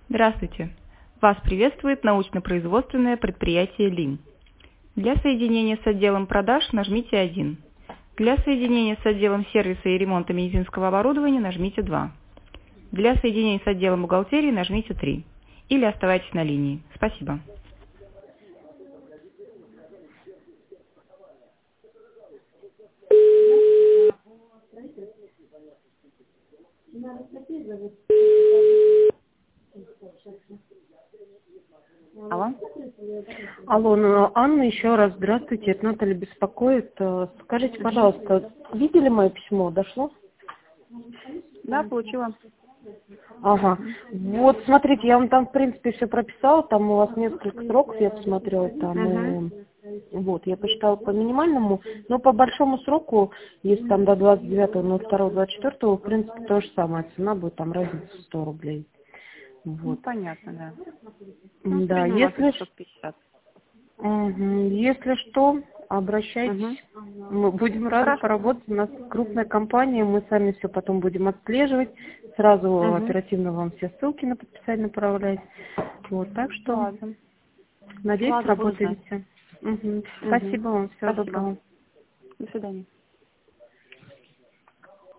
Здравствуйте! Вас приветствует научно-производственное предприятие ЛИН. Для соединения с отделом продаж нажмите 1. Для соединения с отделом сервиса и ремонта медицинского оборудования нажмите 2. Для соединения с отделом бухгалтерии нажмите 3. Или оставайтесь на линии. Спасибо. Алло. Алло, ну, Анна, еще раз здравствуйте, это Наталья беспокоит. Скажите, пожалуйста, видели мое письмо, дошло? Да, получила. Ага, вот, смотрите, я вам там, в принципе, все прописала, там у вас несколько сроков, я посмотрела, там, вот, я посчитала по минимальному, но по большому сроку, если там до 29.02.24, в принципе, то же самое, цена будет там разница в 100 рублей. Ну, Вот. понятно, да. Ну, в Да, среднем у вас если 650. Если что, обращайтесь. Мы будем рады Хорошо. поработать. У нас крупная компания, мы сами все потом будем отслеживать. Сразу оперативно вам все ссылки на подписание направлять. Вот, так что, Ладно. надеюсь, Ладно, буду знать. сработаемся. Спасибо вам, всего Спасибо. доброго. До свидания.